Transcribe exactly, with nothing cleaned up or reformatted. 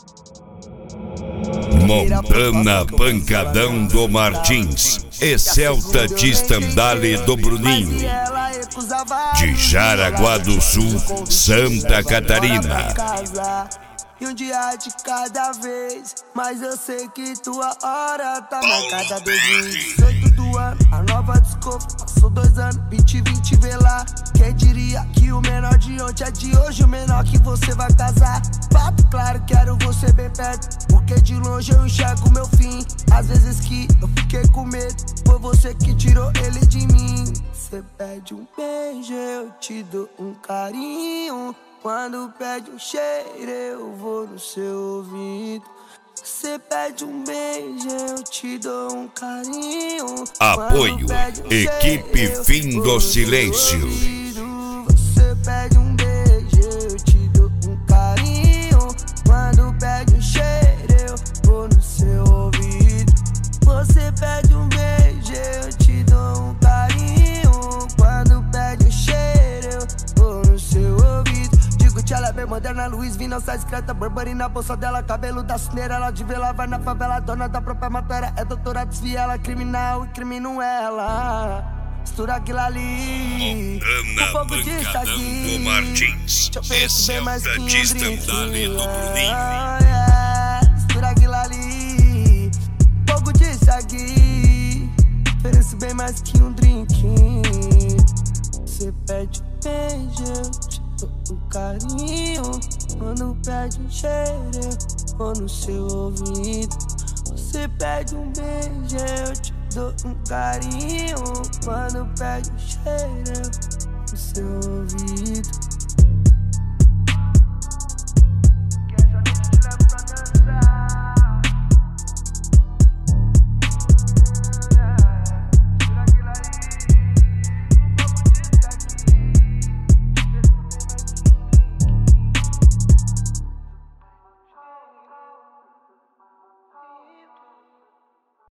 Montana Pancadão do Martins e Celta de Estandale do Bruninho, de Jaraguá do Sul, Santa Catarina. E um dia de cada vez, mas eu sei que tua hora tá marcada desde os dezoito do ano. A nova desculpa, passou dois anos, vinte e vinte vê lá. Quem diria que o menor de ontem é de hoje o menor que você vai casar? Fato claro, quero você bem perto, porque de longe eu enxergo meu fim. Às vezes que eu fiquei com medo, foi você que tirou ele de mim. Você pede um beijo, eu te dou um carinho. Quando pede um cheiro, eu vou no seu ouvido. Você pede um beijo, eu te dou um carinho. Apoio, um equipe cheiro, Fim do Silêncio. Você pede um beijo, eu te dou um carinho. Quando pede um cheiro, eu vou no seu ouvido. Você pede um beijo, eu te dou um carinho. Quando pede um cheiro, eu vou no seu ouvido. Ela é bem moderna, Luiz V, não sai discreta. Burberry na bolsa dela, cabelo da cineira. Ela de vela, vai na favela, dona da própria matéria. É doutora, desvia ela, criminal e crimino ela. Mistura aquilo ali, Montana Pancadão do Martins e Celta de Estandale do Bruninho. Mistura aquilo ali, fogo disso aqui. Ofereço bem mais que um drink. Você pede um beijo, eu te dou um carinho. Quando pede um cheiro, eu vou no seu ouvido. Você pede um beijo, eu te dou um carinho. Quando pede um cheiro, eu vou no seu ouvido.